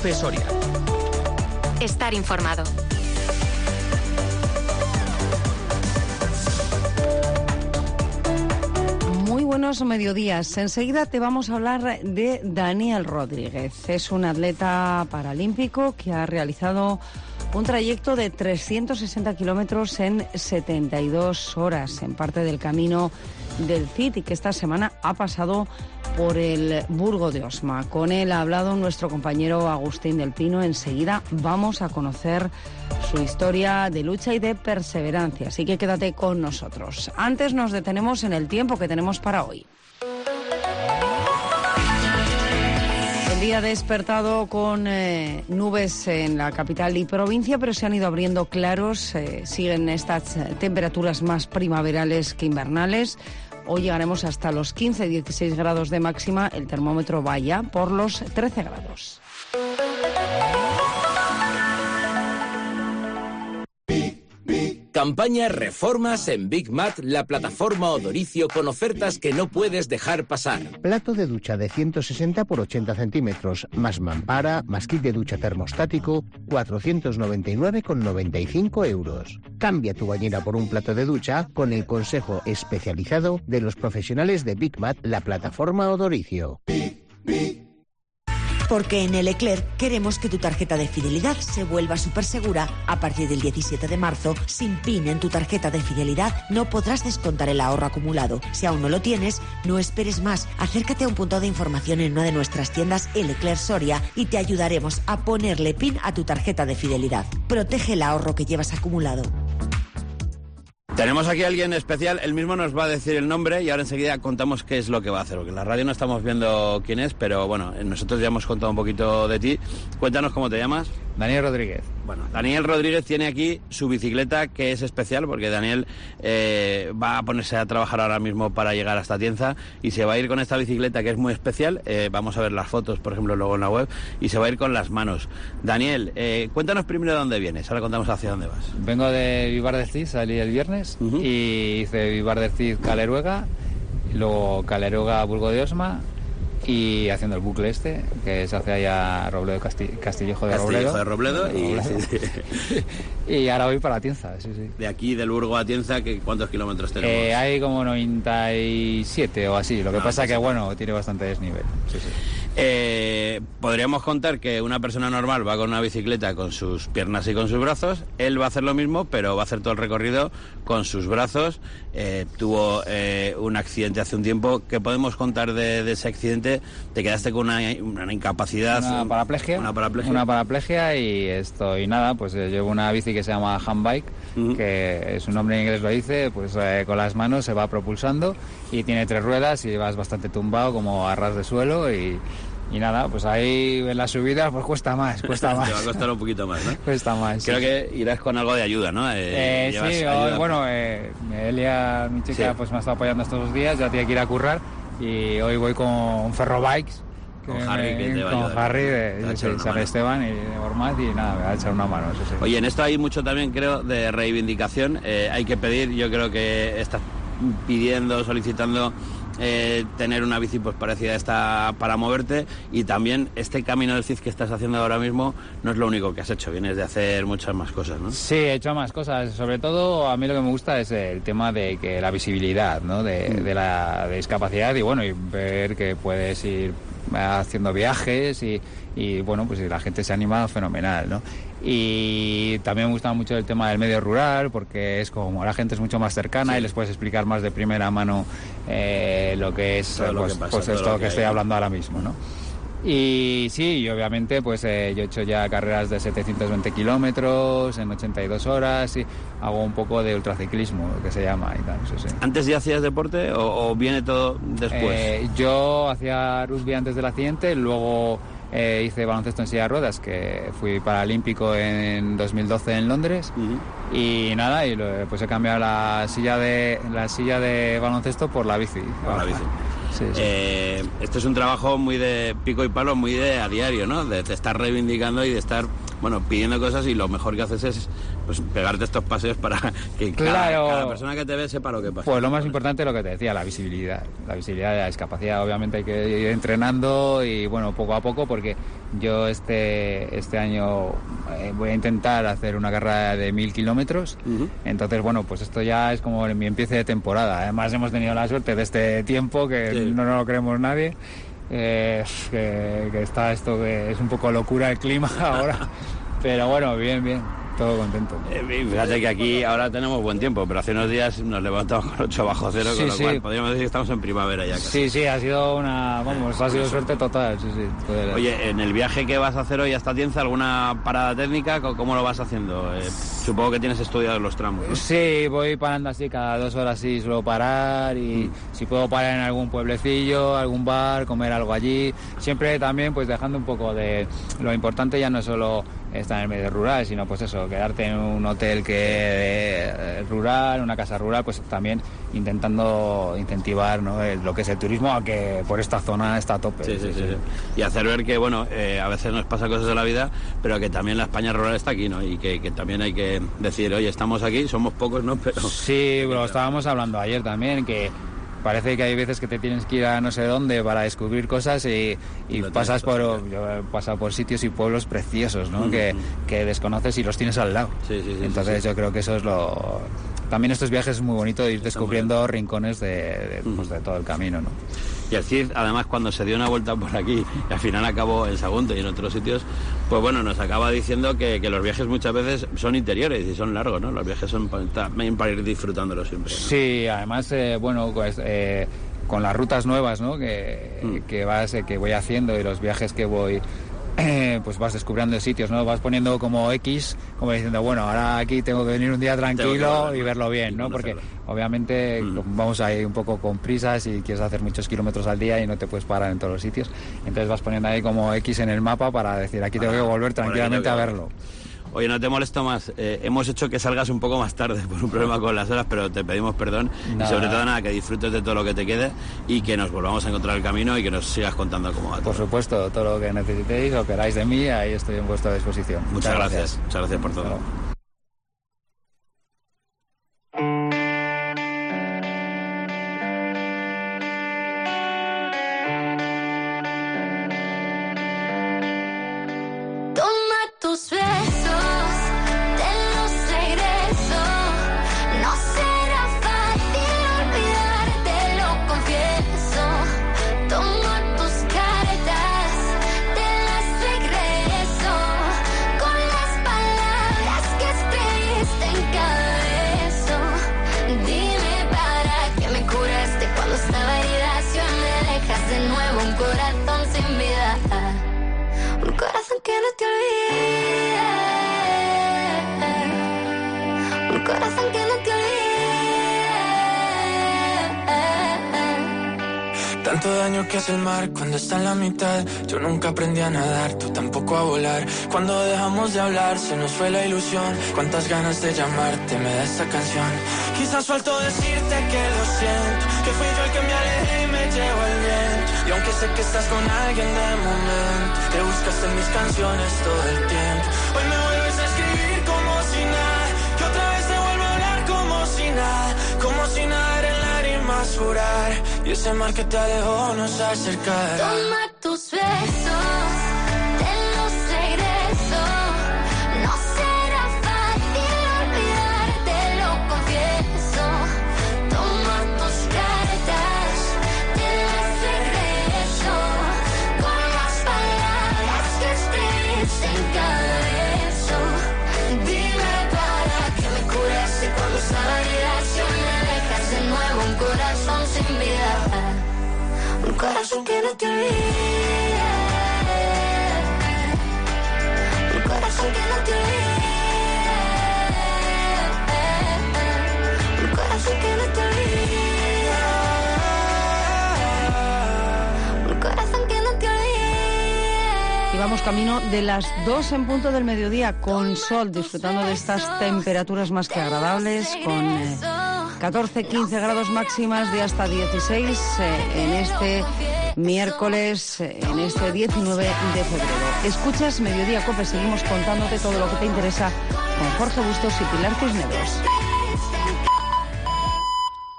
Cope Soria. Estar informado. Muy buenos mediodías. Enseguida te vamos a hablar de Daniel Rodríguez. Es un atleta paralímpico que ha realizado un trayecto de 360 kilómetros en 72 horas, en parte del camino del Cid, y que esta semana ha pasado por el Burgo de Osma. Con él ha hablado nuestro compañero Agustín del Pino. Enseguida vamos a conocer su historia de lucha y de perseverancia, así que quédate con nosotros. Antes nos detenemos en el tiempo que tenemos para hoy. El día ha despertado con nubes en la capital y provincia, pero se han ido abriendo claros. Siguen estas temperaturas más primaverales que invernales. Hoy llegaremos hasta los 15-16 grados de máxima. El termómetro va ya por los 13 grados. Campaña Reformas en Big Mat, la plataforma Odoricio, con ofertas que no puedes dejar pasar. Plato de ducha de 160 por 80 centímetros, más mampara, más kit de ducha termostático, 499,95 euros. Cambia tu bañera por un plato de ducha con el consejo especializado de los profesionales de Big Mat, la plataforma Odoricio. Porque en el Leclerc queremos que tu tarjeta de fidelidad se vuelva súper segura. A partir del 17 de marzo, sin PIN en tu tarjeta de fidelidad, no podrás descontar el ahorro acumulado. Si aún no lo tienes, no esperes más. Acércate a un punto de información en una de nuestras tiendas El Leclerc Soria y te ayudaremos a ponerle PIN a tu tarjeta de fidelidad. Protege el ahorro que llevas acumulado. Tenemos aquí a alguien especial, él mismo nos va a decir el nombre y ahora enseguida contamos qué es lo que va a hacer, porque en la radio no estamos viendo quién es, pero bueno, nosotros ya hemos contado un poquito de ti. Cuéntanos cómo te llamas. Daniel Rodríguez. Bueno, Daniel Rodríguez tiene aquí su bicicleta, que es especial, porque Daniel va a ponerse a trabajar ahora mismo para llegar hasta Tienza y se va a ir con esta bicicleta que es muy especial. Vamos a ver las fotos, por ejemplo, luego en la web, y se va a ir con las manos. Daniel, cuéntanos primero de dónde vienes, ahora contamos hacia dónde vas. Vengo de Vivar del Cid, salí el viernes y hice Vivar del Cid Caleruega, luego Caleruega Burgo de Osma, y haciendo el bucle que se hace allá Robledo, Castillejo de Robledo. Y ahora voy para Tienza, sí. De aquí, del Burgo a Tienza, ¿cuántos kilómetros tenemos? Hay como 97 o así, lo que pasa que bueno, tiene bastante desnivel, sí. Podríamos contar que una persona normal va con una bicicleta con sus piernas y con sus brazos. Él va a hacer lo mismo, pero va a hacer todo el recorrido con sus brazos. Tuvo un accidente hace un tiempo. ¿Qué podemos contar de ese accidente? Te quedaste con una incapacidad, una paraplegia y nada, pues llevo una bici que se llama handbike, que su nombre en inglés lo dice, pues con las manos se va propulsando y tiene 3 ruedas y vas bastante tumbado como a ras de suelo y nada, pues ahí en las subidas pues cuesta más. Te va a costar un poquito más, ¿no? Cuesta más. Creo que irás con algo de ayuda, ¿no? Sí, bueno, Elia, mi chica, pues me ha estado apoyando estos 2 días, ya tiene que ir a currar y hoy voy con Ferrobikes. Con Harry, que te va a ayudar. Con Harry de San Esteban y de Ormaz, y nada, me va a echar una mano, eso sí. Oye, en esto hay mucho también, creo, de reivindicación. Hay que pedir, yo creo que estás pidiendo, solicitando tener una bici pues parecida a esta para moverte, y también este camino del Cid que estás haciendo ahora mismo no es lo único que has hecho, vienes de hacer muchas más cosas, ¿no? Sí, he hecho más cosas, sobre todo a mí lo que me gusta es el tema de que la visibilidad, ¿no? de la discapacidad, y bueno, y ver que puedes ir haciendo viajes y bueno, pues si la gente se anima, fenomenal, ¿no? Y también me gusta mucho el tema del medio rural, porque es como la gente es mucho más cercana y les puedes explicar más de primera mano lo que es esto que estoy hablando ahora mismo, ¿no? Y sí, y obviamente pues yo he hecho ya carreras de 720 kilómetros en 82 horas y hago un poco de ultraciclismo, que se llama, y tal, eso sí. ¿Antes ya hacías deporte o viene todo después? Yo hacía rugby antes del accidente, luego hice baloncesto en silla de ruedas, que fui paralímpico en 2012 en Londres, y nada, y pues he cambiado la silla de baloncesto por la bici. Por la bici. Sí. Esto es un trabajo muy de pico y palo, muy de a diario, ¿no? De estar reivindicando y de estar, bueno, pidiendo cosas, y lo mejor que haces es pues pegarte estos paseos para que cada persona que te ve sepa lo que pasa. Pues lo más importante es lo que te decía, la visibilidad de la discapacidad. Obviamente hay que ir entrenando y bueno, poco a poco, porque yo este año voy a intentar hacer una carrera de 1000 kilómetros. Entonces bueno, pues esto ya es como mi empiece de temporada. Además hemos tenido la suerte de este tiempo que no lo creemos nadie. Que está esto, que es un poco locura el clima ahora, pero bueno, bien, todo contento. Fíjate que aquí ahora tenemos buen tiempo, pero hace unos días nos levantamos con 8 bajo cero, con lo cual podríamos decir que estamos en primavera ya casi. Sí, ha sido ha sido suerte total, sí. Oye, en el viaje que vas a hacer hoy hasta Atienza, ¿alguna parada técnica? ¿Cómo lo vas haciendo? Supongo que tienes estudiados los tramos, ¿no? Sí, voy parando así, cada 2 horas sí suelo parar, y si puedo parar en algún pueblecillo, algún bar, comer algo allí, siempre también pues dejando un poco de... Lo importante ya no es solo estar en el medio rural, sino pues eso, quedarte en un hotel rural, una casa rural, pues también intentando incentivar, ¿no?, lo que es el turismo, aunque por esta zona está a tope. Sí. Y hacer ver que, bueno, a veces nos pasa cosas de la vida, pero que también la España rural está aquí, ¿no? Y que también hay que decir, oye, estamos aquí, somos pocos, ¿no? Pero... Sí, lo estábamos hablando ayer también, que parece que hay veces que te tienes que ir a no sé dónde para descubrir cosas y pasas yo he pasado por sitios y pueblos preciosos, ¿no? Que desconoces y los tienes al lado. Entonces yo creo que eso es también estos viajes es muy bonito, ir descubriendo rincones de todo el camino, ¿no? Y el Cid, además, cuando se dio una vuelta por aquí y al final acabó en Sagunto y en otros sitios, pues bueno, nos acaba diciendo que los viajes muchas veces son interiores y son largos, ¿no? Los viajes son también para ir disfrutándolos siempre, ¿no? Sí, además, pues con las rutas nuevas, ¿no?, que voy haciendo, y los viajes que voy... pues vas descubriendo sitios, ¿no? Vas poniendo como X, como diciendo, bueno, ahora aquí tengo que venir un día tranquilo y verlo bien, ¿no? Porque obviamente vamos a ir un poco con prisas y quieres hacer muchos kilómetros al día y no te puedes parar en todos los sitios. Entonces vas poniendo ahí como X en el mapa para decir, aquí tengo que volver tranquilamente a verlo. Oye, no te molesto más. Hemos hecho que salgas un poco más tarde por un problema con las horas, pero te pedimos perdón. Y sobre todo, que disfrutes de todo lo que te quede y que nos volvamos a encontrar el camino y que nos sigas contando cómo va todo. Por supuesto, todo lo que necesitéis o queráis de mí, ahí estoy en vuestra disposición. Muchas gracias. Muchas gracias por todo. Tanto daño que hace el mar cuando está en la mitad. Yo nunca aprendí a nadar, tú tampoco a volar. Cuando dejamos de hablar se nos fue la ilusión. Cuántas ganas de llamarte me da esta canción. Quizás faltó decirte que lo siento, que fui yo el que me alejé y me llevó el viento. Y aunque sé que estás con alguien de momento, te buscaste en mis canciones todo el tiempo. Hoy me vuelves a escribir como si nada, que otra vez te vuelvo a hablar como si nada, como si nada era en lágrimas jurar. Y ese mar que te alejó nos acercará. Toma tus besos, te los regreso. No será fácil olvidarte, lo confieso. Toma tus cartas, te las regreso. Con las palabras que escribiste en cada beso. Dime para que me curaste cuando estaba herida. Si me dejas de nuevo un corazón sin vida. Un corazón que no te olvide. Un corazón que no te olvide. Un corazón que no te olvide. Un corazón que no te olvide. Y vamos camino de las 2 en punto del mediodía, con sol, disfrutando de estas temperaturas más que agradables, con 14-15 grados máximas, de hasta 16 en este miércoles, en este 19 de febrero. Escuchas Mediodía Cope, seguimos contándote todo lo que te interesa con Jorge Bustos y Pilar Cisneros.